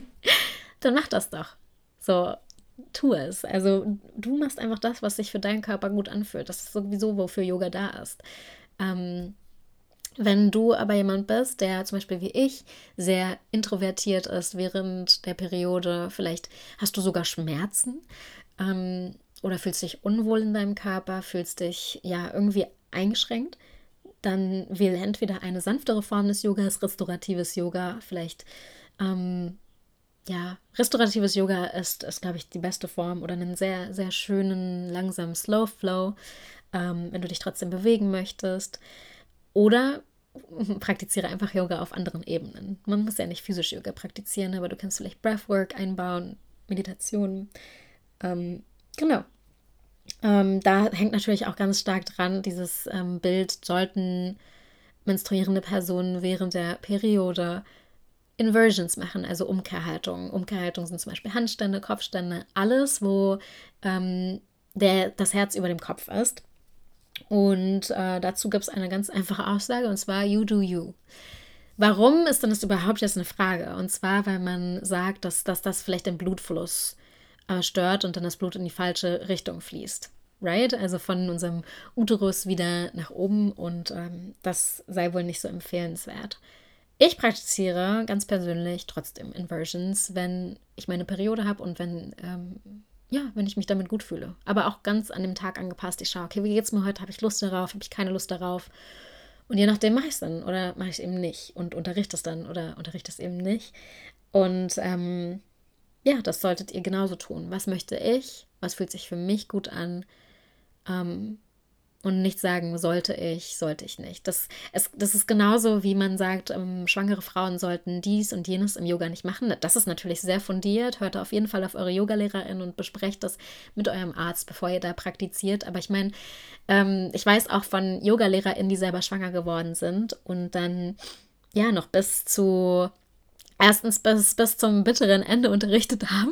dann mach das doch. So, tu es. Also du machst einfach das, was sich für deinen Körper gut anfühlt. Das ist sowieso, wofür Yoga da ist. Ähm, wenn du aber jemand bist, der zum Beispiel wie ich sehr introvertiert ist während der Periode, vielleicht hast du sogar Schmerzen ähm, oder fühlst dich unwohl in deinem Körper, fühlst dich ja irgendwie eingeschränkt, dann wähle entweder eine sanftere Form des Yogas, restauratives Yoga, vielleicht ähm, ja, restauratives Yoga ist, ist glaube ich, die beste Form oder einen sehr, sehr schönen, langsamen Slow Flow. ähm, wenn du dich trotzdem bewegen möchtest. Oder praktiziere einfach Yoga auf anderen Ebenen. Man muss ja nicht physisch Yoga praktizieren, aber du kannst vielleicht Breathwork einbauen, Meditation. Ähm, genau. Ähm, da hängt natürlich auch ganz stark dran, dieses ähm, Bild, sollten menstruierende Personen während der Periode Inversions machen, also Umkehrhaltungen. Umkehrhaltungen sind zum Beispiel Handstände, Kopfstände, alles, wo ähm, der, das Herz über dem Kopf ist. Und äh, dazu gibt es eine ganz einfache Aussage, und zwar you do you. Warum ist denn das überhaupt jetzt eine Frage? Und zwar, weil man sagt, dass, dass das vielleicht den Blutfluss äh, stört und dann das Blut in die falsche Richtung fließt. Right? Also von unserem Uterus wieder nach oben, und ähm, das sei wohl nicht so empfehlenswert. Ich praktiziere ganz persönlich trotzdem Inversions, wenn ich meine Periode habe und wenn ähm, ja, wenn ich mich damit gut fühle. Aber auch ganz an dem Tag angepasst. Ich schaue, okay, wie geht's mir heute? Habe ich Lust darauf? Habe ich keine Lust darauf? Und je nachdem mache ich es dann oder mache ich es eben nicht und unterrichte es dann oder unterrichte es eben nicht. Und ähm, ja, das solltet ihr genauso tun. Was möchte ich? Was fühlt sich für mich gut an? Ähm, Und nicht sagen, sollte ich, sollte ich nicht. Das, es, das ist genauso, wie man sagt, ähm, schwangere Frauen sollten dies und jenes im Yoga nicht machen. Das ist natürlich sehr fundiert. Hört auf jeden Fall auf eure Yogalehrerin und besprecht das mit eurem Arzt, bevor ihr da praktiziert. Aber ich meine, ähm, ich weiß auch von Yogalehrerinnen, die selber schwanger geworden sind und dann ja noch bis zu, erstens bis, bis zum bitteren Ende unterrichtet haben.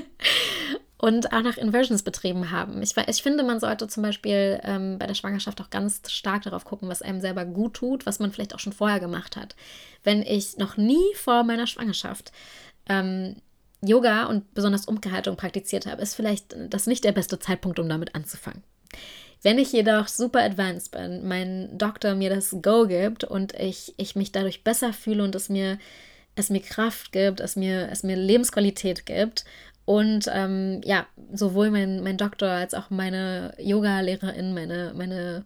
Und auch nach Inversions betrieben haben. Ich, ich finde, man sollte zum Beispiel ähm, bei der Schwangerschaft auch ganz stark darauf gucken, was einem selber gut tut, was man vielleicht auch schon vorher gemacht hat. Wenn ich noch nie vor meiner Schwangerschaft ähm, Yoga und besonders Umkehrhaltung praktiziert habe, ist vielleicht das nicht der beste Zeitpunkt, um damit anzufangen. Wenn ich jedoch super advanced bin, mein Doktor mir das Go gibt und ich, ich mich dadurch besser fühle und es mir, es mir Kraft gibt, es mir, es mir Lebensqualität gibt, und ähm, ja, sowohl mein, mein Doktor als auch meine Yoga-Lehrerin, meine, meine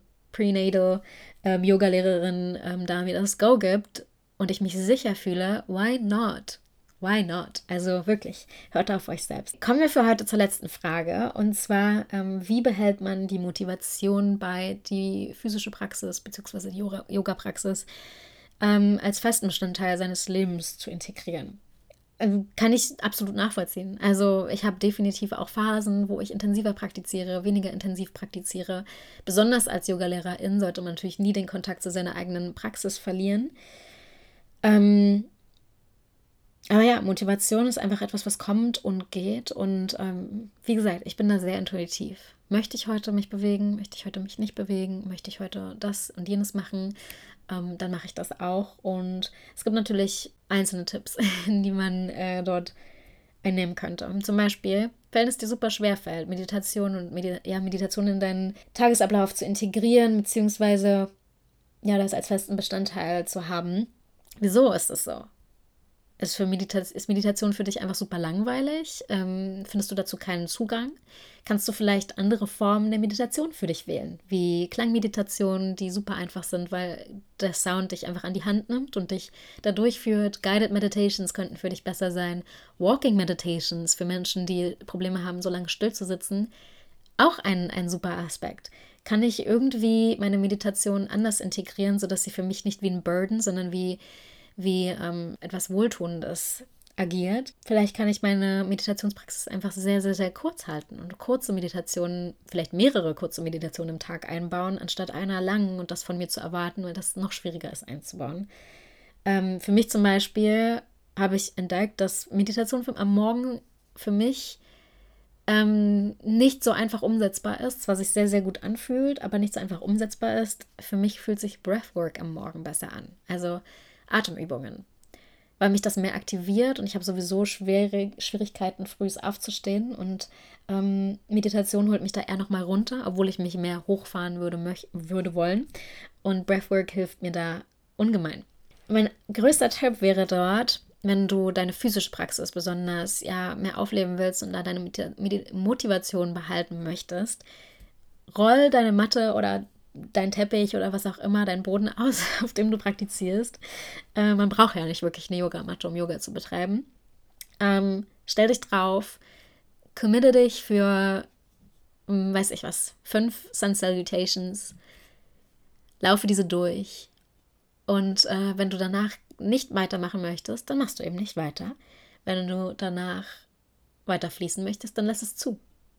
Prenatal-Yoga-Lehrerin ähm, da mir das Go gibt und ich mich sicher fühle, why not? Why not? Also wirklich, hört auf euch selbst. Kommen wir für heute zur letzten Frage, und zwar, ähm, wie behält man die Motivation bei, die physische Praxis bzw. die Yoga-Praxis ähm, als festen Bestandteil seines Lebens zu integrieren? Kann ich absolut nachvollziehen. Also ich habe definitiv auch Phasen, wo ich intensiver praktiziere, weniger intensiv praktiziere. Besonders als Yogalehrerin sollte man natürlich nie den Kontakt zu seiner eigenen Praxis verlieren. Ähm, aber ja, Motivation ist einfach etwas, was kommt und geht. Und ähm, wie gesagt, ich bin da sehr intuitiv. Möchte ich heute mich bewegen? Möchte ich heute mich nicht bewegen? Möchte ich heute das und jenes machen? Ähm, dann mache ich das auch. Und es gibt natürlich einzelne Tipps, die man äh, dort einnehmen könnte. Und zum Beispiel, wenn es dir super schwer fällt, Meditation und Medi- ja, Meditation in deinen Tagesablauf zu integrieren, beziehungsweise ja, das als festen Bestandteil zu haben. Wieso ist es so? Ist, für Medita- ist Meditation für dich einfach super langweilig? Ähm, findest du dazu keinen Zugang? Kannst du vielleicht andere Formen der Meditation für dich wählen? Wie Klangmeditationen, die super einfach sind, weil der Sound dich einfach an die Hand nimmt und dich da durchführt. Guided Meditations könnten für dich besser sein. Walking Meditations für Menschen, die Probleme haben, so lange still zu sitzen. Auch ein, ein super Aspekt. Kann ich irgendwie meine Meditation anders integrieren, sodass sie für mich nicht wie ein Burden, sondern wie wie ähm, etwas Wohltuendes agiert. Vielleicht kann ich meine Meditationspraxis einfach sehr, sehr, sehr kurz halten und kurze Meditationen, vielleicht mehrere kurze Meditationen im Tag einbauen, anstatt einer langen und das von mir zu erwarten, weil das noch schwieriger ist einzubauen. Ähm, für mich zum Beispiel habe ich entdeckt, dass Meditation für, am Morgen für mich ähm, nicht so einfach umsetzbar ist, zwar sich sehr, sehr gut anfühlt, aber nicht so einfach umsetzbar ist. Für mich fühlt sich Breathwork am Morgen besser an. Also Atemübungen, weil mich das mehr aktiviert und ich habe sowieso schwere Schwierigkeiten, früh aufzustehen, und ähm, Meditation holt mich da eher nochmal runter, obwohl ich mich mehr hochfahren würde, möch- würde wollen, und Breathwork hilft mir da ungemein. Mein größter Tipp wäre dort, wenn du deine physische Praxis besonders ja, mehr aufleben willst und da deine Motivation behalten möchtest, roll deine Matte oder dein Teppich oder was auch immer, dein Boden aus, auf dem du praktizierst. Äh, man braucht ja nicht wirklich eine Yogamatte, um Yoga zu betreiben. Ähm, stell dich drauf, committe dich für hm, weiß ich was, fünf Sun Salutations, laufe diese durch. Und äh, wenn du danach nicht weitermachen möchtest, dann machst du eben nicht weiter. Wenn du danach weiter fließen möchtest, dann lass es zu.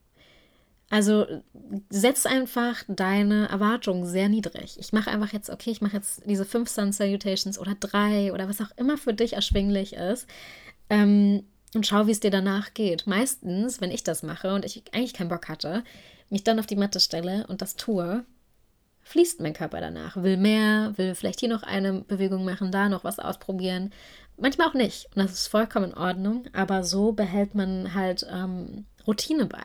Also setz einfach deine Erwartungen sehr niedrig. Ich mache einfach jetzt, okay, ich mache jetzt diese fünf Sun Salutations oder drei oder was auch immer für dich erschwinglich ist, ähm, und schau, wie es dir danach geht. Meistens, wenn ich das mache und ich eigentlich keinen Bock hatte, mich dann auf die Matte stelle und das tue, fließt mein Körper danach, will mehr, will vielleicht hier noch eine Bewegung machen, da noch was ausprobieren. Manchmal auch nicht. Und das ist vollkommen in Ordnung, aber so behält man halt ähm, Routine bei.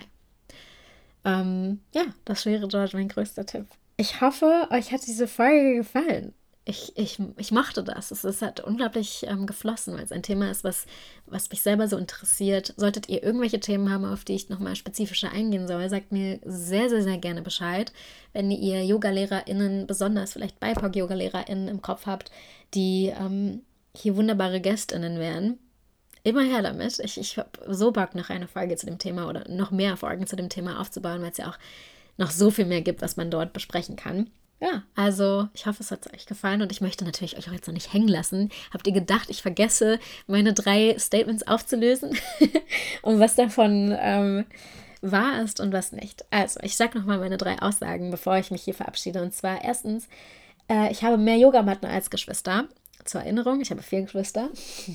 Ähm, ja, das wäre dort mein größter Tipp. Ich hoffe, euch hat diese Folge gefallen. Ich, ich, ich mochte das. Es ist halt unglaublich ähm, geflossen, weil es ein Thema ist, was, was mich selber so interessiert. Solltet ihr irgendwelche Themen haben, auf die ich nochmal spezifischer eingehen soll, sagt mir sehr, sehr, sehr gerne Bescheid. Wenn ihr YogalehrerInnen, besonders vielleicht B I P O C-YogalehrerInnen im Kopf habt, die ähm, hier wunderbare GästInnen wären, immer her damit. Ich, ich habe so Bock, noch eine Folge zu dem Thema oder noch mehr Folgen zu dem Thema aufzubauen, weil es ja auch noch so viel mehr gibt, was man dort besprechen kann. Ja, also ich hoffe, es hat euch gefallen und ich möchte natürlich euch auch jetzt noch nicht hängen lassen. Habt ihr gedacht, ich vergesse, meine drei Statements aufzulösen und was davon ähm, wahr ist und was nicht? Also, ich sage nochmal meine drei Aussagen, bevor ich mich hier verabschiede. Und zwar erstens, äh, ich habe mehr Yogamatten als Geschwister. Zur Erinnerung, ich habe vier Geschwister.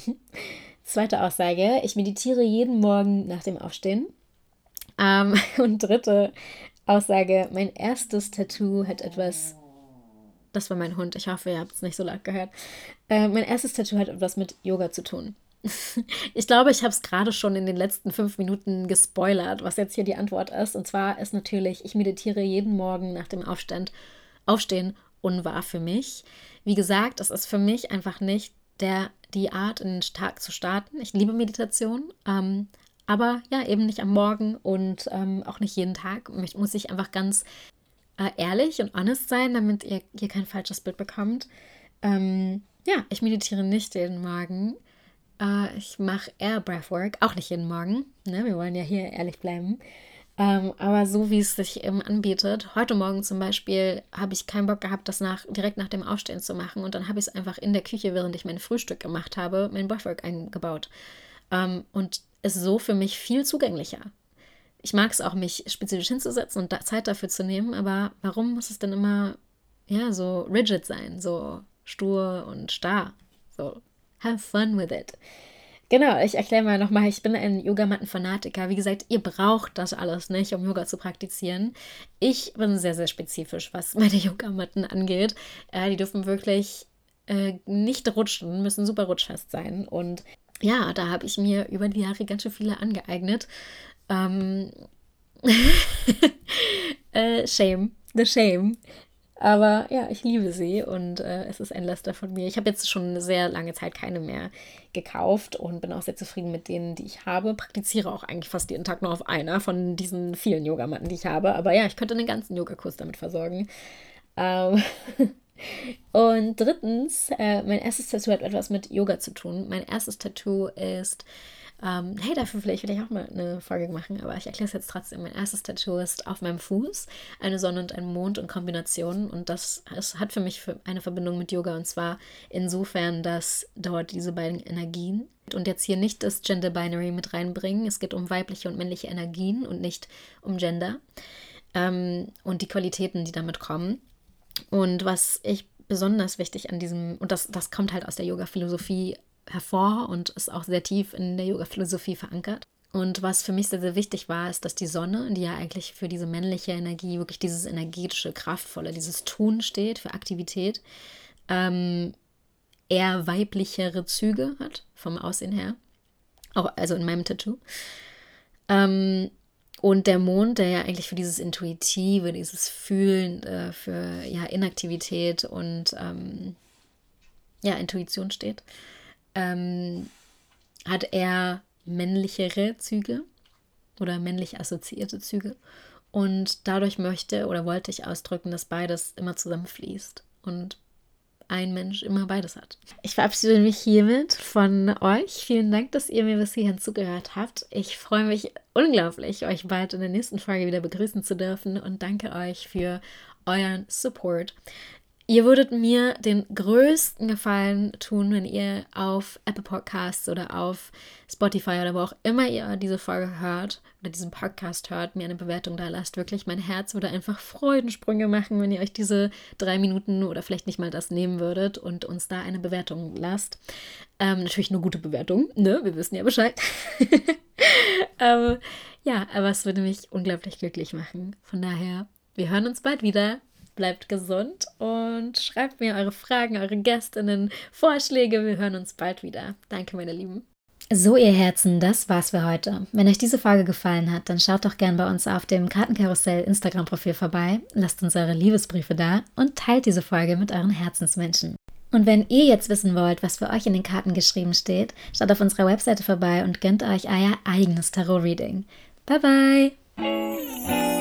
Zweite Aussage, ich meditiere jeden Morgen nach dem Aufstehen. Ähm, und dritte Aussage, mein erstes Tattoo hat etwas, das war mein Hund, ich hoffe, ihr habt es nicht so laut gehört. Äh, mein erstes Tattoo hat etwas mit Yoga zu tun. Ich glaube, ich habe es gerade schon in den letzten fünf Minuten gespoilert, was jetzt hier die Antwort ist. Und zwar ist natürlich, ich meditiere jeden Morgen nach dem Aufstand, Aufstehen unwahr für mich. Wie gesagt, es ist für mich einfach nicht der, die Art, in den Tag zu starten. Ich liebe Meditation, ähm, aber ja, eben nicht am Morgen und ähm, auch nicht jeden Tag. Muss ich einfach ganz äh, ehrlich und honest sein, damit ihr hier kein falsches Bild bekommt. Ähm, ja, ich meditiere nicht jeden Morgen. Äh, ich mache eher Breathwork, auch nicht jeden Morgen. Ne? Wir wollen ja hier ehrlich bleiben. Ähm, aber so wie es sich eben anbietet. Heute Morgen zum Beispiel habe ich keinen Bock gehabt, das nach, direkt nach dem Aufstehen zu machen. Und dann habe ich es einfach in der Küche, während ich mein Frühstück gemacht habe, mein Breathwork eingebaut. Ähm, und ist so für mich viel zugänglicher. Ich mag es auch, mich spezifisch hinzusetzen und da Zeit dafür zu nehmen, aber warum muss es denn immer ja, so rigid sein, so stur und starr? So, have fun with it. Genau, ich erkläre mal nochmal, ich bin ein Yogamatten-Fanatiker. Wie gesagt, ihr braucht das alles nicht, um Yoga zu praktizieren. Ich bin sehr, sehr spezifisch, was meine Yogamatten angeht. Äh, die dürfen wirklich äh, nicht rutschen, müssen super rutschfest sein. Und ja, da habe ich mir über die Jahre ganz schön viele angeeignet. Ähm, äh, shame, the shame. Aber ja, ich liebe sie und äh, es ist ein Laster von mir. Ich habe jetzt schon eine sehr lange Zeit keine mehr gekauft und bin auch sehr zufrieden mit denen, die ich habe. Praktiziere auch eigentlich fast jeden Tag nur auf einer von diesen vielen Yogamatten, die ich habe. Aber ja, ich könnte einen ganzen Yogakurs damit versorgen. Ähm und drittens, äh, mein erstes Tattoo hat etwas mit Yoga zu tun. Mein erstes Tattoo ist, ähm, hey, dafür vielleicht will ich auch mal eine Folge machen, aber ich erkläre es jetzt trotzdem. Mein erstes Tattoo ist auf meinem Fuß, eine Sonne und ein Mond in Kombination. Und das es hat für mich für eine Verbindung mit Yoga, und zwar insofern, dass dort diese beiden Energien und jetzt hier nicht das Gender Binary mit reinbringen. Es geht um weibliche und männliche Energien und nicht um Gender. Ähm, und die Qualitäten, die damit kommen. Und was ich besonders wichtig an diesem, und das, das kommt halt aus der Yoga-Philosophie hervor und ist auch sehr tief in der Yoga-Philosophie verankert. Und was für mich sehr, sehr wichtig war, ist, dass die Sonne, die ja eigentlich für diese männliche Energie, wirklich dieses energetische, kraftvolle, dieses Tun steht, für Aktivität, ähm, eher weiblichere Züge hat, vom Aussehen her. Auch, also in meinem Tattoo. Ähm, Und der Mond, der ja eigentlich für dieses Intuitive, dieses Fühlen, äh, für ja, Inaktivität und ähm, ja, Intuition steht, ähm, hat eher männlichere Züge oder männlich assoziierte Züge. Und dadurch möchte oder wollte ich ausdrücken, dass beides immer zusammenfließt. Und ein Mensch immer beides hat. Ich verabschiede mich hiermit von euch. Vielen Dank, dass ihr mir bis hierhin zugehört habt. Ich freue mich unglaublich, euch bald in der nächsten Folge wieder begrüßen zu dürfen und danke euch für euren Support. Ihr würdet mir den größten Gefallen tun, wenn ihr auf Apple Podcasts oder auf Spotify oder wo auch immer ihr diese Folge hört oder diesen Podcast hört, mir eine Bewertung da lasst. Wirklich, mein Herz würde einfach Freudensprünge machen, wenn ihr euch diese drei Minuten oder vielleicht nicht mal das nehmen würdet und uns da eine Bewertung lasst. Ähm, natürlich nur gute Bewertung, ne? Wir wissen ja Bescheid. ähm, ja, aber es würde mich unglaublich glücklich machen. Von daher, wir hören uns bald wieder. Bleibt gesund und schreibt mir eure Fragen, eure Gästinnen, Vorschläge. Wir hören uns bald wieder. Danke, meine Lieben. So, ihr Herzen, das war's für heute. Wenn euch diese Folge gefallen hat, dann schaut doch gern bei uns auf dem Kartenkarussell Instagram-Profil vorbei, lasst uns eure Liebesbriefe da und teilt diese Folge mit euren Herzensmenschen. Und wenn ihr jetzt wissen wollt, was für euch in den Karten geschrieben steht, schaut auf unserer Webseite vorbei und gönnt euch euer eigenes Tarot-Reading. Bye, bye!